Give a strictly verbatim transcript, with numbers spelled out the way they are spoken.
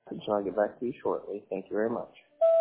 and I'll get back to you shortly. Thank you very much.